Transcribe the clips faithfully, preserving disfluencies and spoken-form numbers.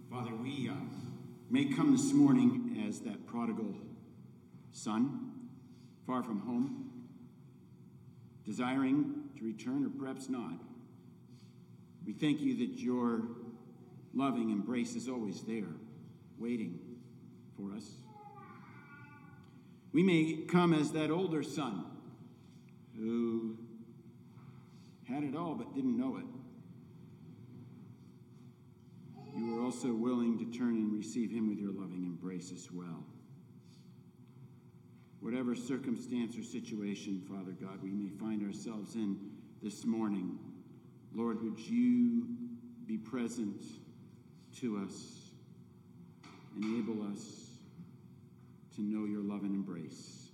Father, we uh, may come this morning as that prodigal son, far from home, desiring to return or perhaps not. We thank you that your loving embrace is always there, waiting for us. We may come as that older son who had it all but didn't know it. You were also willing to turn and receive him with your loving embrace as well. Whatever circumstance or situation, Father God, we may find ourselves in this morning, Lord, would you be present to us, enable us to know your love and embrace.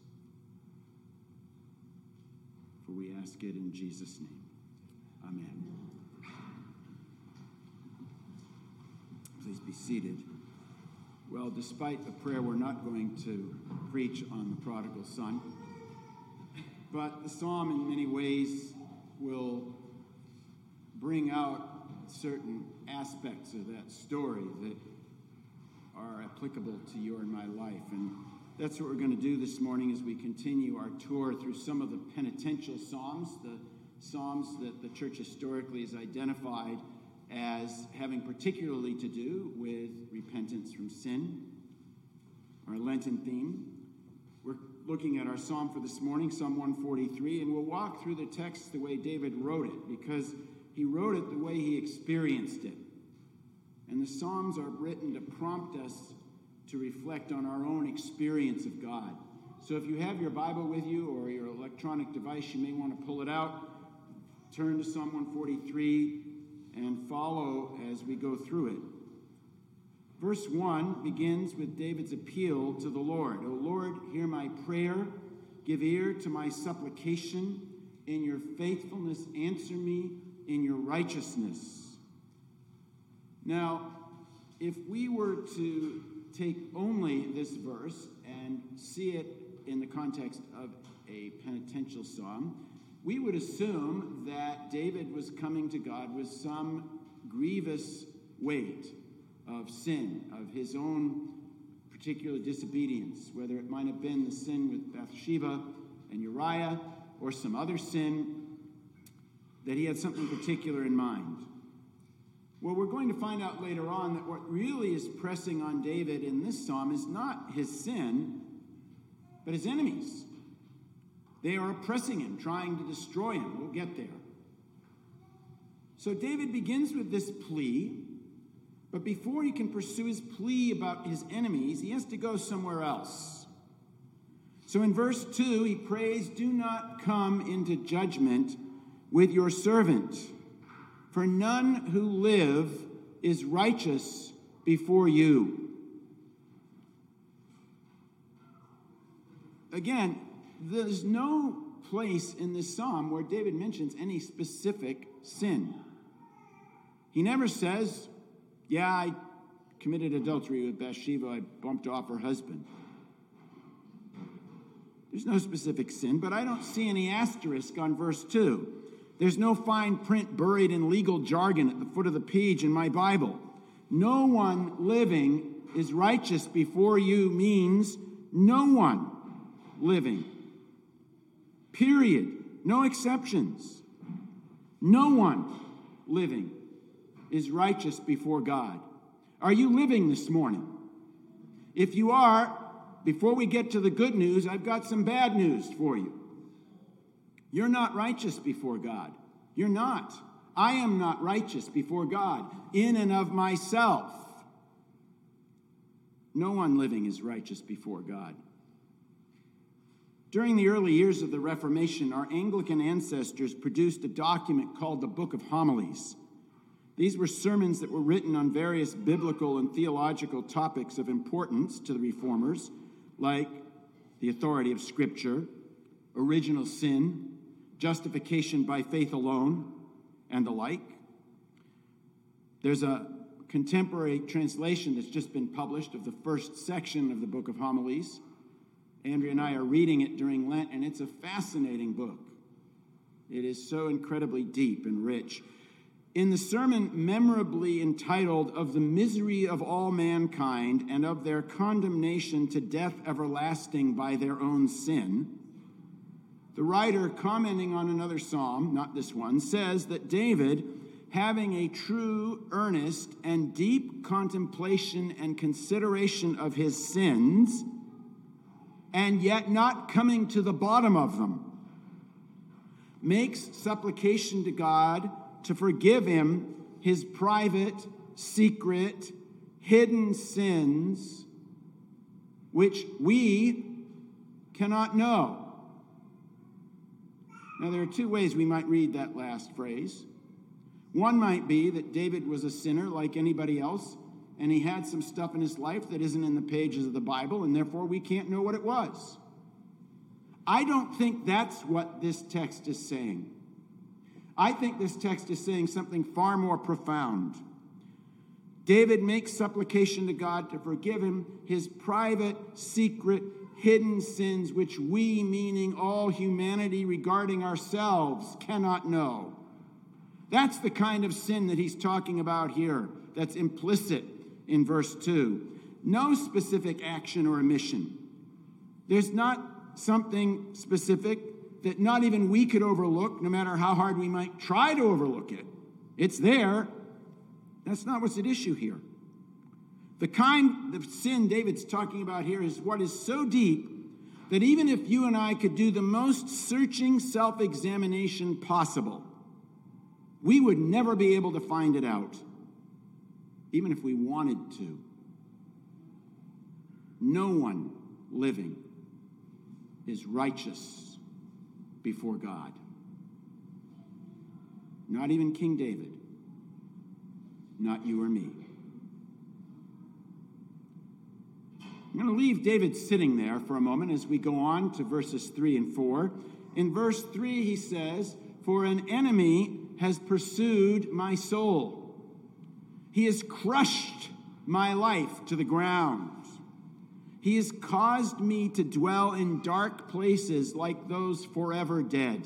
For we ask it in Jesus' name. Amen. Please be seated. Well, despite the prayer, we're not going to preach on the prodigal son. But the psalm, in many ways, will bring out certain aspects of that story that are applicable to your and my life. And that's what we're going to do this morning as we continue our tour through some of the penitential psalms, the psalms that the church historically has identified as having particularly to do with repentance from sin, our Lenten theme. We're looking at our psalm for this morning, Psalm one forty-three, and we'll walk through the text the way David wrote it, because he wrote it the way he experienced it. And the psalms are written to prompt us to reflect on our own experience of God. So if you have your Bible with you or your electronic device, you may want to pull it out, turn to Psalm one forty-three, and follow as we go through it. Verse one begins with David's appeal to the Lord. O Lord, hear my prayer. Give ear to my supplication. In your faithfulness, answer me. In your righteousness. Now, if we were to take only this verse and see it in the context of a penitential psalm, we would assume that David was coming to God with some grievous weight of sin, of his own particular disobedience, whether it might have been the sin with Bathsheba and Uriah or some other sin, that he had something particular in mind. Well, we're going to find out later on that what really is pressing on David in this psalm is not his sin, but his enemies. They are oppressing him, trying to destroy him. We'll get there. So David begins with this plea, but before he can pursue his plea about his enemies, he has to go somewhere else. So in verse two, he prays, "Do not come into judgment with your servant, for none who live is righteous before you." Again, there's no place in this psalm where David mentions any specific sin. He never says, yeah, I committed adultery with Bathsheba, I bumped off her husband. There's no specific sin, but I don't see any asterisk on verse two. There's no fine print buried in legal jargon at the foot of the page in my Bible. No one living is righteous before you means no one living. Period. No exceptions. No one living is righteous before God. Are you living this morning? If you are, before we get to the good news, I've got some bad news for you. You're not righteous before God. You're not. I am not righteous before God in and of myself. No one living is righteous before God. During the early years of the Reformation, our Anglican ancestors produced a document called the Book of Homilies. These were sermons that were written on various biblical and theological topics of importance to the Reformers, like the authority of Scripture, original sin, justification by faith alone, and the like. There's a contemporary translation that's just been published of the first section of the Book of Homilies. Andrea and I are reading it during Lent, and it's a fascinating book. It is so incredibly deep and rich. In the sermon memorably entitled Of the Misery of All Mankind and of Their Condemnation to Death Everlasting by Their Own Sin, the writer, commenting on another psalm, not this one, says that David, having a true, earnest, and deep contemplation and consideration of his sins, and yet not coming to the bottom of them, makes supplication to God to forgive him his private, secret, hidden sins, which we cannot know. Now, there are two ways we might read that last phrase. One might be that David was a sinner like anybody else, and he had some stuff in his life that isn't in the pages of the Bible, and therefore we can't know what it was. I don't think that's what this text is saying. I think this text is saying something far more profound. David makes supplication to God to forgive him his private, secret, hidden sins, which we, meaning all humanity regarding ourselves, cannot know. That's the kind of sin that he's talking about here, that's implicit in verse two. No specific action or omission. There's not something specific that not even we could overlook, no matter how hard we might try to overlook it. It's there. That's not what's at issue here. The kind of sin David's talking about here is what is so deep that even if you and I could do the most searching self-examination possible, we would never be able to find it out, even if we wanted to. No one living is righteous before God. Not even King David. Not you or me. I'm going to leave David sitting there for a moment as we go on to verses three and four. In verse three, he says, "For an enemy has pursued my soul. He has crushed my life to the ground. He has caused me to dwell in dark places like those forever dead."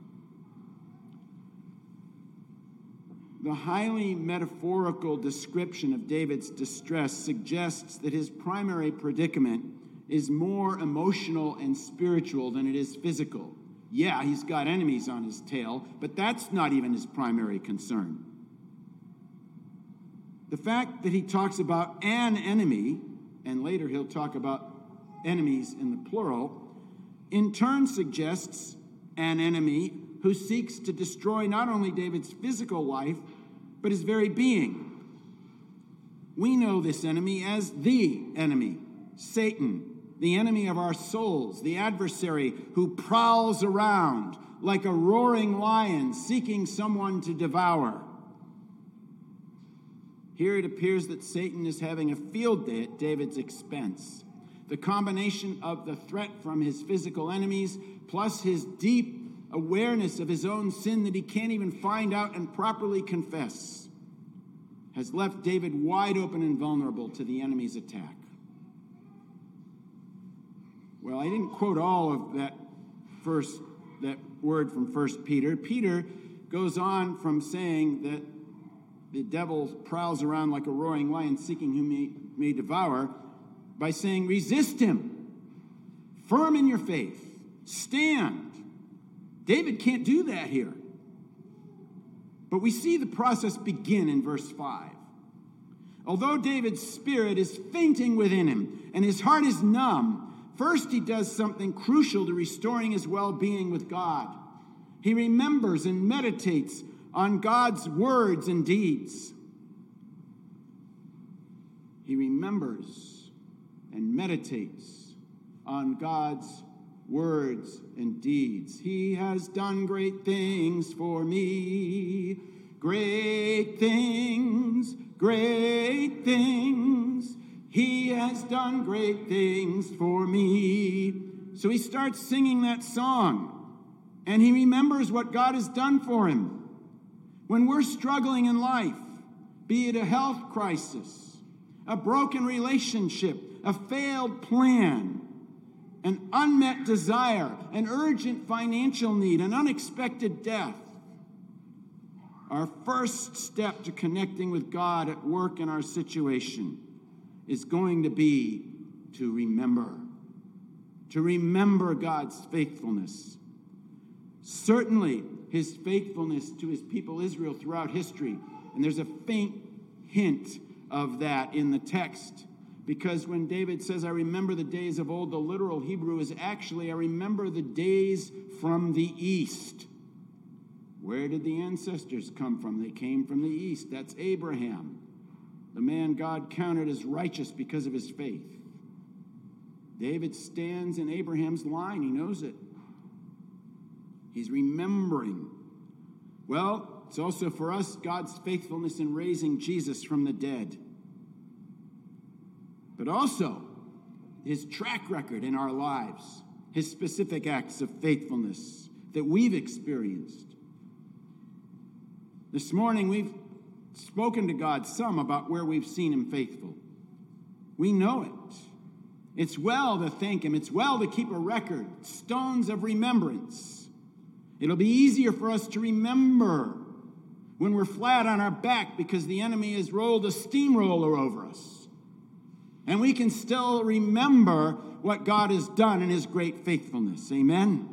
The highly metaphorical description of David's distress suggests that his primary predicament is more emotional and spiritual than it is physical. Yeah, he's got enemies on his tail, but that's not even his primary concern. The fact that he talks about an enemy, and later he'll talk about enemies in the plural, in turn suggests an enemy who seeks to destroy not only David's physical life, but his very being. We know this enemy as the enemy, Satan, the enemy of our souls, the adversary who prowls around like a roaring lion seeking someone to devour. Here it appears that Satan is having a field day at David's expense. The combination of the threat from his physical enemies plus his deep awareness of his own sin that he can't even find out and properly confess has left David wide open and vulnerable to the enemy's attack. Well, I didn't quote all of that first that word from First Peter. Peter goes on from saying that the devil prowls around like a roaring lion seeking whom he may devour by saying, resist him, firm in your faith, stand. David can't do that here. But we see the process begin in verse five. Although David's spirit is fainting within him and his heart is numb, first he does something crucial to restoring his well-being with God. He remembers and meditates on God's words and deeds. He remembers and meditates on God's words and deeds. He has done great things for me. Great things, great things. He has done great things for me. So he starts singing that song, and he remembers what God has done for him. When we're struggling in life, be it a health crisis, a broken relationship, a failed plan, an unmet desire, an urgent financial need, an unexpected death, Our first step to connecting with God at work in our situation is going to be to remember. To remember God's faithfulness. Certainly, his faithfulness to his people Israel throughout history. And there's a faint hint of that in the text. Because when David says, I remember the days of old, the literal Hebrew is actually, I remember the days from the east. Where did the ancestors come from? They came from the east. That's Abraham, the man God counted as righteous because of his faith. David stands in Abraham's line. He knows it. He's remembering. Well, it's also for us God's faithfulness in raising Jesus from the dead. But also his track record in our lives, his specific acts of faithfulness that we've experienced. This morning we've spoken to God some about where we've seen him faithful. We know it. It's well to thank him. It's well to keep a record, stones of remembrance. It'll be easier for us to remember when we're flat on our back because the enemy has rolled a steamroller over us. And we can still remember what God has done in his great faithfulness. Amen?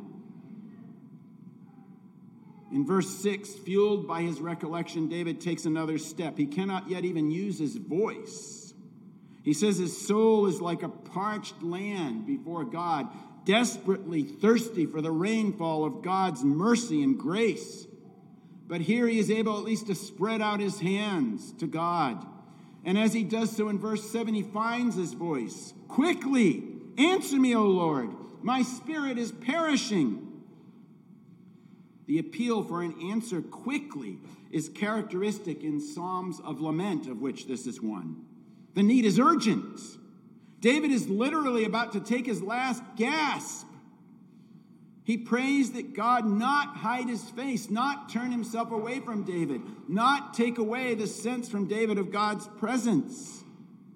In verse six, fueled by his recollection, David takes another step. He cannot yet even use his voice. He says his soul is like a parched land before God, desperately thirsty for the rainfall of God's mercy and grace. But here he is able at least to spread out his hands to God. And as he does so in verse seven, he finds his voice. Quickly, answer me, O Lord. My spirit is perishing. The appeal for an answer quickly is characteristic in Psalms of lament, of which this is one. The need is urgent. David is literally about to take his last gasp. He prays that God not hide his face, not turn himself away from David, not take away the sense from David of God's presence.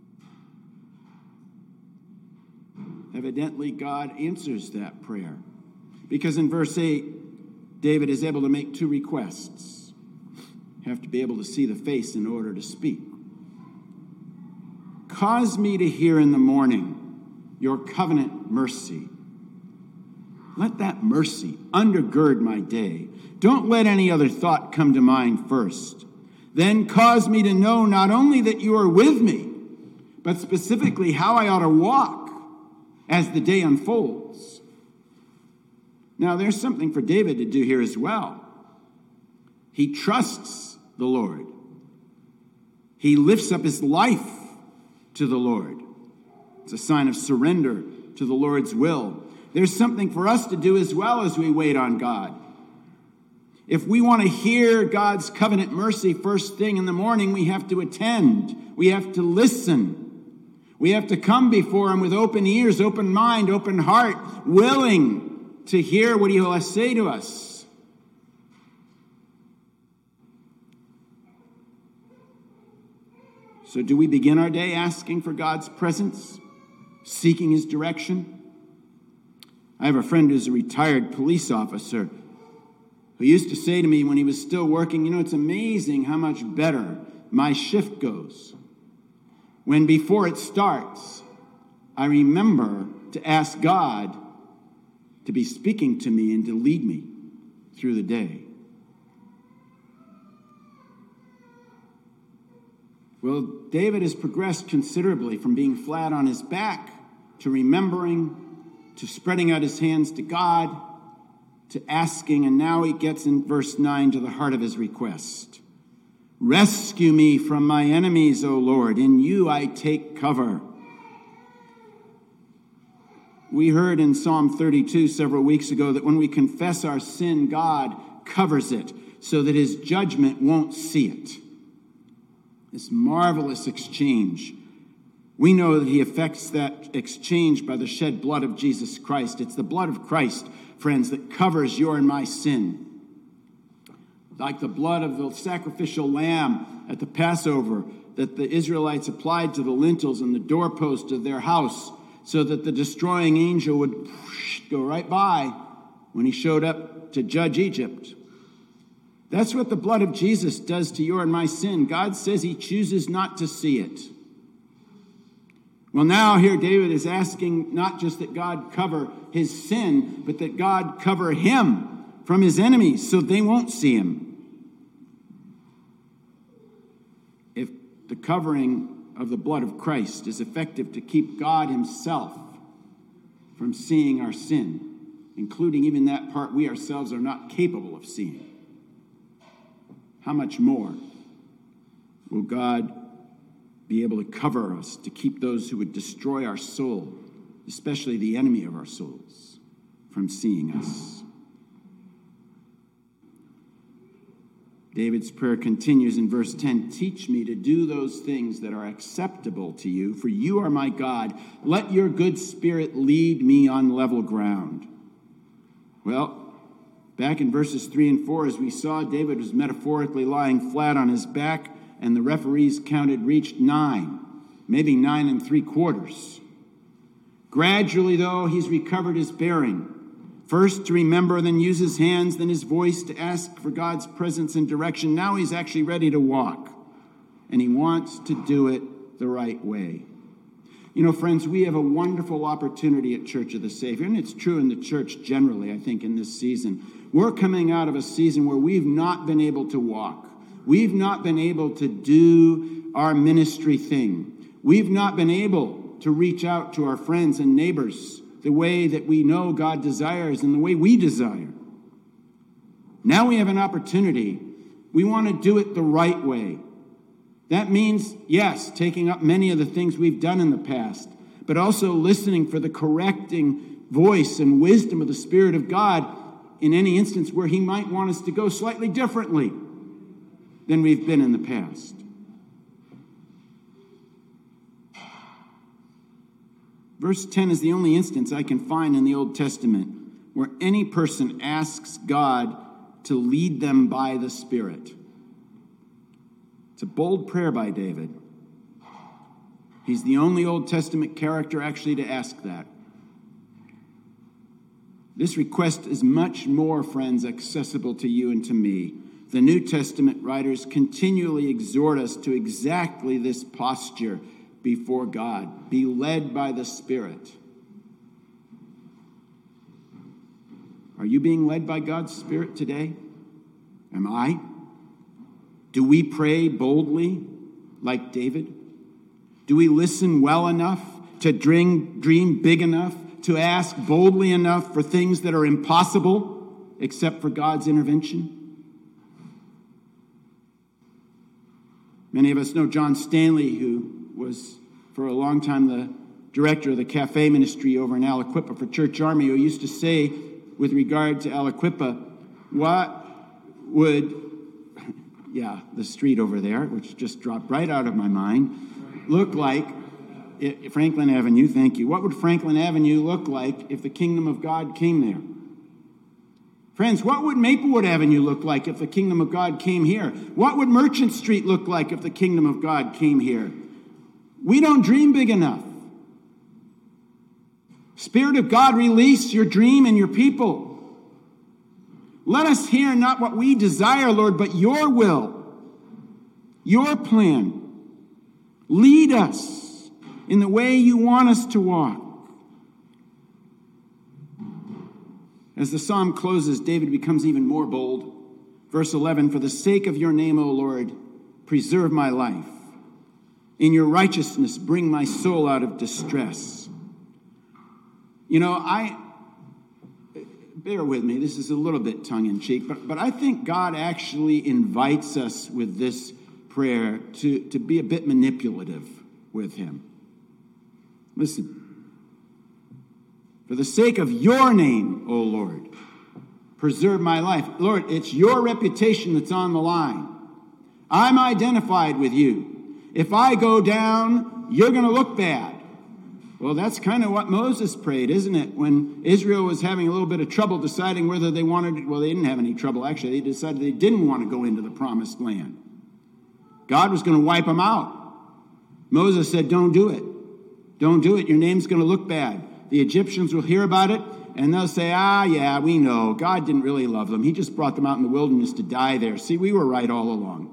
Evidently, God answers that prayer. Because in verse eight, David is able to make two requests. You have to be able to see the face in order to speak. Cause me to hear in the morning your covenant mercy. Let that mercy undergird my day. Don't let any other thought come to mind first. Then cause me to know not only that you are with me, but specifically how I ought to walk as the day unfolds. Now, there's something for David to do here as well. He trusts the Lord. He lifts up his life to the Lord. It's a sign of surrender to the Lord's will. There's something for us to do as well as we wait on God. If we want to hear God's covenant mercy first thing in the morning, we have to attend. We have to listen. We have to come before him with open ears, open mind, open heart, willing to hear what he will say to us. So do we begin our day asking for God's presence, seeking his direction? I have a friend who's a retired police officer who used to say to me when he was still working, you know, it's amazing how much better my shift goes when before it starts, I remember to ask God to be speaking to me and to lead me through the day. Well, David has progressed considerably from being flat on his back to remembering, to spreading out his hands to God, to asking, and now he gets in verse nine to the heart of his request. Rescue me from my enemies, O Lord. In you I take cover. We heard in Psalm thirty-two several weeks ago that when we confess our sin, God covers it so that his judgment won't see it. This marvelous exchange. We know that he effects that exchange by the shed blood of Jesus Christ. It's the blood of Christ, friends, that covers your and my sin. Like the blood of the sacrificial lamb at the Passover that the Israelites applied to the lintels and the doorpost of their house so that the destroying angel would go right by when he showed up to judge Egypt. That's what the blood of Jesus does to your and my sin. God says he chooses not to see it. Well, now here David is asking not just that God cover his sin, but that God cover him from his enemies so they won't see him. If the covering of the blood of Christ is effective to keep God himself from seeing our sin, including even that part we ourselves are not capable of seeing, how much more will God be able to cover us to keep those who would destroy our soul, especially the enemy of our souls, from seeing us? David's prayer continues in verse ten. Teach me to do those things that are acceptable to you, for you are my God. Let your good spirit lead me on level ground. Well, back in verses three and four, as we saw, David was metaphorically lying flat on his back, and the referees counted reached nine, maybe nine and three quarters. Gradually, though, he's recovered his bearing. First to remember, then use his hands, then his voice to ask for God's presence and direction. Now he's actually ready to walk, and he wants to do it the right way. You know, friends, we have a wonderful opportunity at Church of the Savior, and it's true in the church generally, I think, in this season. We're coming out of a season where we've not been able to walk. We've not been able to do our ministry thing. We've not been able to reach out to our friends and neighbors the way that we know God desires and the way we desire. Now we have an opportunity. We want to do it the right way. That means, yes, taking up many of the things we've done in the past, but also listening for the correcting voice and wisdom of the Spirit of God in any instance where he might want us to go slightly differently than we've been in the past. Verse ten is the only instance I can find in the Old Testament where any person asks God to lead them by the Spirit. It's a bold prayer by David. He's the only Old Testament character actually to ask that. This request is much more, friends, accessible to you and to me. The New Testament writers continually exhort us to exactly this posture before God. Be led by the Spirit. Are you being led by God's Spirit today? Am I? Do we pray boldly like David? Do we listen well enough to dream, dream big enough, to ask boldly enough for things that are impossible except for God's intervention? Many of us know John Stanley, who was for a long time the director of the cafe ministry over in Aliquippa for Church Army, who used to say with regard to Aliquippa, what would, yeah, the street over there, which just dropped right out of my mind, look like, it, Franklin Avenue, thank you. What would Franklin Avenue look like if the kingdom of God came there? Friends, what would Maplewood Avenue look like if the kingdom of God came here? What would Merchant Street look like if the kingdom of God came here? We don't dream big enough. Spirit of God, release your dream and your people. Let us hear not what we desire, Lord, but your will, your plan. Lead us in the way you want us to walk. As the psalm closes, David becomes even more bold. Verse eleven, for the sake of your name, O Lord, preserve my life. In your righteousness, bring my soul out of distress. You know, I, bear with me, this is a little bit tongue-in-cheek, but, but I think God actually invites us with this prayer to, to be a bit manipulative with him. Listen. For the sake of your name, O Lord, preserve my life. Lord, it's your reputation that's on the line. I'm identified with you. If I go down, you're going to look bad. Well, that's kind of what Moses prayed, isn't it? When Israel was having a little bit of trouble deciding whether they wanted, well, they didn't have any trouble. Actually, they decided they didn't want to go into the promised land. God was going to wipe them out. Moses said, don't do it. Don't do it. Your name's going to look bad. The Egyptians will hear about it, And they'll say, ah, yeah, we know. God didn't really love them. He just brought them out in the wilderness to die there. See, we were right all along.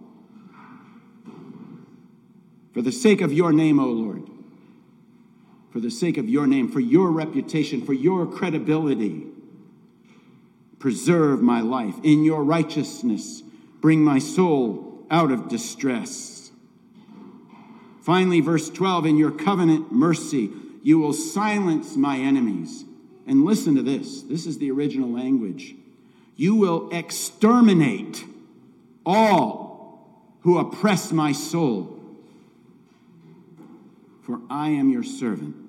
For the sake of your name, O Lord, for the sake of your name, for your reputation, for your credibility, preserve my life. In your righteousness, bring my soul out of distress. Finally, verse twelve, in your covenant mercy, you will silence my enemies. And listen to this. This is the original language. You will exterminate all who oppress my soul. For I am your servant.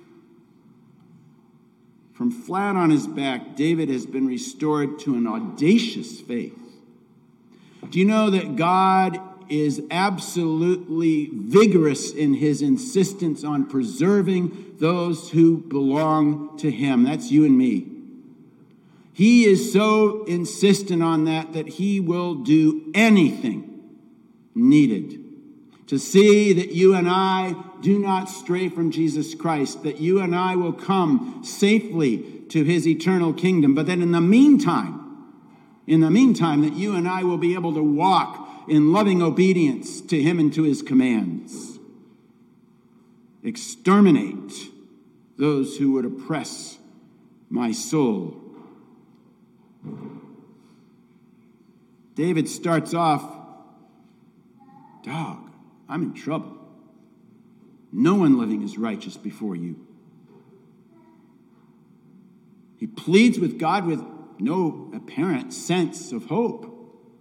From flat on his back, David has been restored to an audacious faith. Do you know that God is absolutely vigorous in his insistence on preserving those who belong to him? That's you and me. He is so insistent on that that he will do anything needed to see that you and I do not stray from Jesus Christ, that you and I will come safely to his eternal kingdom. But that in the meantime, in the meantime, that you and I will be able to walk in loving obedience to him and to his commands. Exterminate those who would oppress my soul. David starts off, dog, I'm in trouble. No one living is righteous before you. He pleads with God with no apparent sense of hope.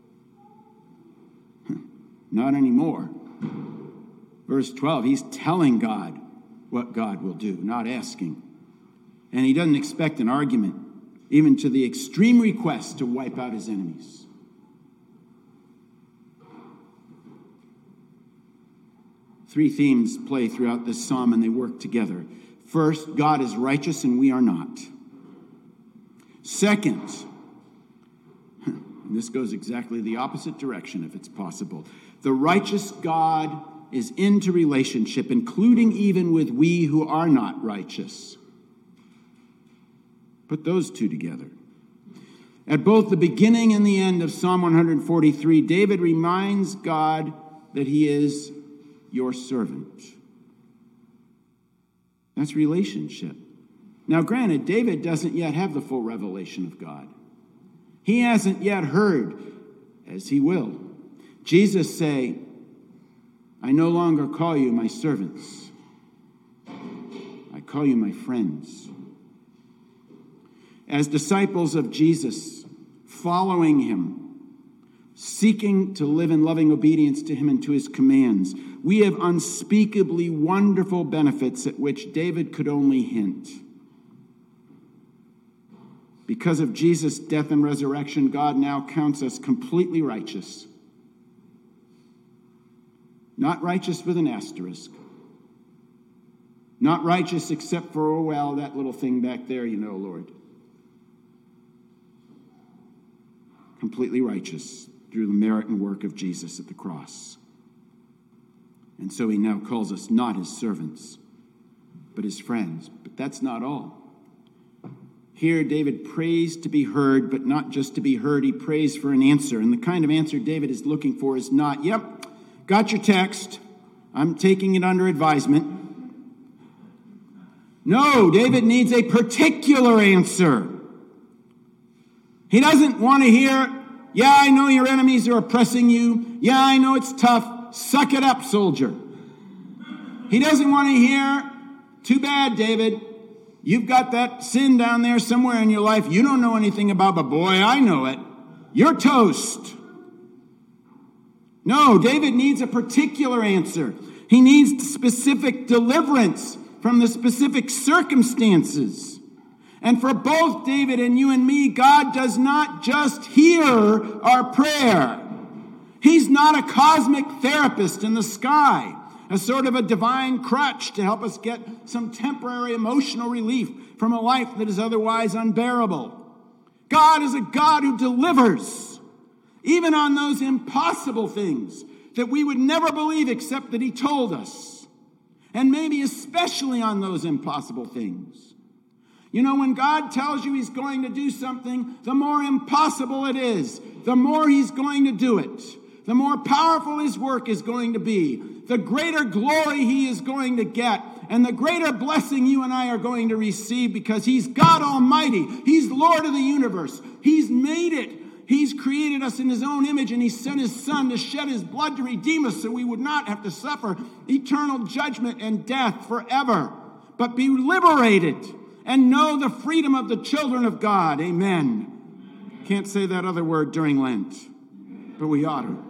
Not anymore. Verse twelve, he's telling God what God will do, not asking. And he doesn't expect an argument, even to the extreme request to wipe out his enemies. Three themes play throughout this psalm, and they work together. First, God is righteous and we are not. Second, and this goes exactly the opposite direction if it's possible, the righteous God is into relationship, including even with we who are not righteous. Put those two together. At both the beginning and the end of Psalm one forty-three, David reminds God that he is your servant. That's relationship. Now, granted, David doesn't yet have the full revelation of God. He hasn't yet heard, as he will, Jesus say, I no longer call you my servants. I call you my friends. As disciples of Jesus, following him, seeking to live in loving obedience to him and to his commands, we have unspeakably wonderful benefits at which David could only hint. Because of Jesus' death and resurrection, God now counts us completely righteous. Not righteous with an asterisk. Not righteous except for, oh, well, that little thing back there, you know, Lord. Completely righteous through the merit and work of Jesus at the cross. And so he now calls us not his servants, but his friends. But that's not all. Here, David prays to be heard, but not just to be heard. He prays for an answer. And the kind of answer David is looking for is not, yep, got your text. I'm taking it under advisement. No, David needs a particular answer. He doesn't want to hear, yeah, I know your enemies are oppressing you. Yeah, I know it's tough. Suck it up, soldier. He doesn't want to hear, too bad, David. You've got that sin down there somewhere in your life you don't know anything about, but boy, I know it. You're toast. No, David needs a particular answer. He needs specific deliverance from the specific circumstances. And for both David and you and me, God does not just hear our prayer. He's not a cosmic therapist in the sky, a sort of a divine crutch to help us get some temporary emotional relief from a life that is otherwise unbearable. God is a God who delivers, even on those impossible things that we would never believe except that he told us, and maybe especially on those impossible things. You know, when God tells you he's going to do something, the more impossible it is, the more he's going to do it. The more powerful his work is going to be, the greater glory he is going to get, and the greater blessing you and I are going to receive, because he's God Almighty. He's Lord of the universe. He's made it. He's created us in his own image, and he sent his son to shed his blood to redeem us so we would not have to suffer eternal judgment and death forever, but be liberated and know the freedom of the children of God. Amen. Can't say that other word during Lent, but we ought to.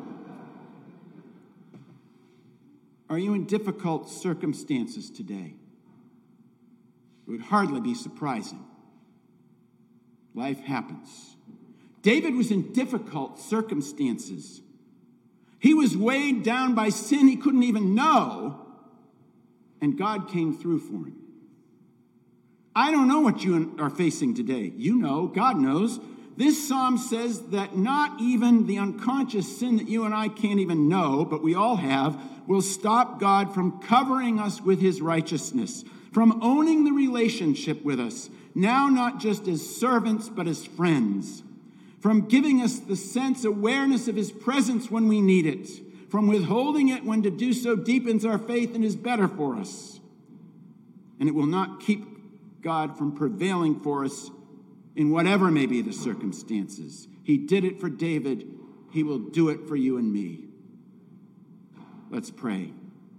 Are you in difficult circumstances today? It would hardly be surprising. Life happens. David was in difficult circumstances. He was weighed down by sin he couldn't even know, and God came through for him. I don't know what you are facing today. You know, God knows. This psalm says that not even the unconscious sin that you and I can't even know, but we all have, will stop God from covering us with his righteousness, from owning the relationship with us, now not just as servants, but as friends, from giving us the sense awareness of his presence when we need it, from withholding it when to do so deepens our faith and is better for us. And it will not keep God from prevailing for us in whatever may be the circumstances. He did it for David. He will do it for you and me. Let's pray.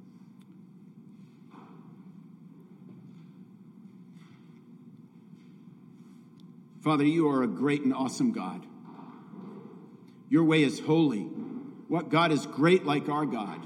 Father, you are a great and awesome God. Your way is holy. What God is great like our God?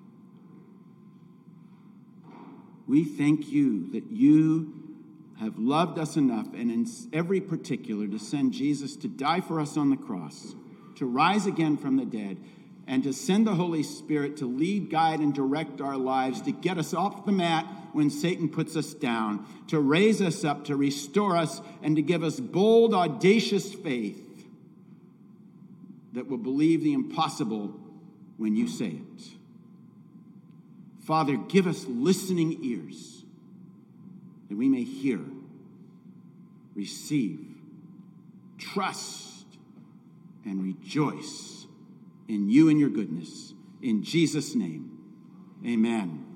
We thank you that you have loved us enough, and in every particular, to send Jesus to die for us on the cross, to rise again from the dead, and to send the Holy Spirit to lead, guide, and direct our lives, to get us off the mat when Satan puts us down, to raise us up, to restore us, and to give us bold, audacious faith that will believe the impossible when you say it. Father, give us listening ears that we may hear, receive, trust, and rejoice in you and your goodness. In Jesus' name, amen.